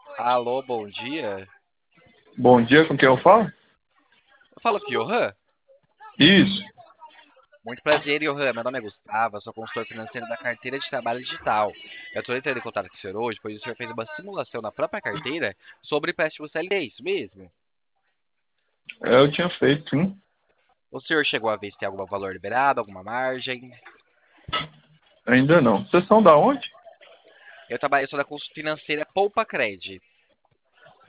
Alô, bom dia. Bom dia, com quem eu falo? Eu falo com o Johan. Isso. Muito prazer, Johan. Meu nome é Gustavo, eu sou consultor financeiro da carteira de trabalho digital. Eu estou entrando em contato com o senhor hoje, pois o senhor fez uma simulação na própria carteira sobre empréstimo CLT, isso mesmo? Eu tinha feito, sim. O senhor chegou a ver se tem algum valor liberado, alguma margem? Ainda não. Vocês são da onde? Eu sou da consultoria financeira Poupa Cred.